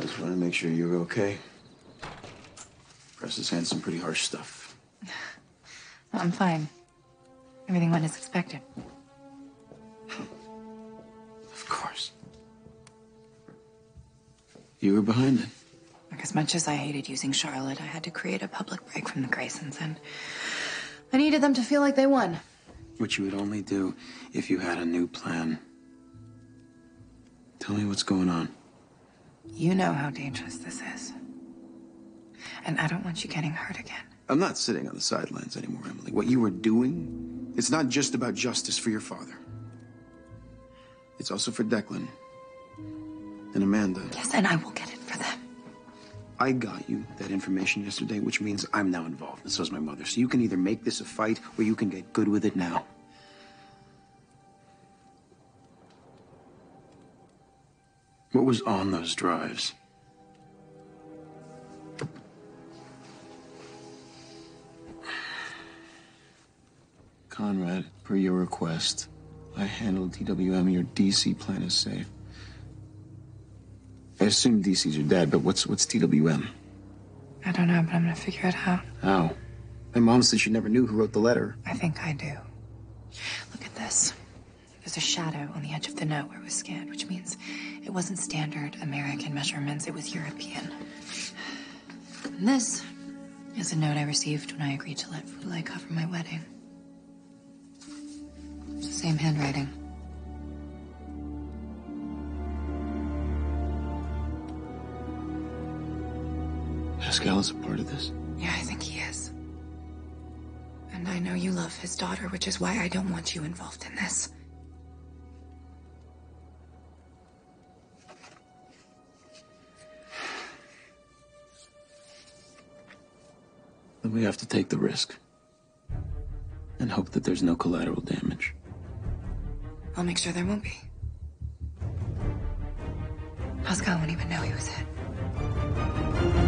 Just want to make sure you're okay. Press has had some pretty harsh stuff. No, I'm fine. Everything went as expected. Of course. You were behind it. Like, as much as I hated using Charlotte, I had to create a public break from the Graysons, and I needed them to feel like they won. Which you would only do if you had a new plan. Tell me what's going on. You know how dangerous this is. And I don't want you getting hurt again. I'm not sitting on the sidelines anymore, Emily. What you were doing, it's not just about justice for your father. It's also for Declan and Amanda. Yes, and I will get it for them. I got you that information yesterday, which means I'm now involved, and so is my mother. So you can either make this a fight, or you can get good with it now. What was on those drives? Conrad, per your request, I handled TWM. Your DC plan is safe. I assume DC's your dad, but what's TWM? I don't know, but I'm gonna figure it out. How? My mom said she never knew who wrote the letter. I think I do. Look at this. There's a shadow on the edge of the note where it was scanned, which means it wasn't standard American measurements, it was European. And this is a note I received when I agreed to let Fulay cover my wedding. It's the same handwriting. Pascal is a part of this. Yeah, I think he is. And I know you love his daughter, which is why I don't want you involved in this. Then we have to take the risk. And hope that there's no collateral damage. I'll make sure there won't be. Pascal won't even know he was hit.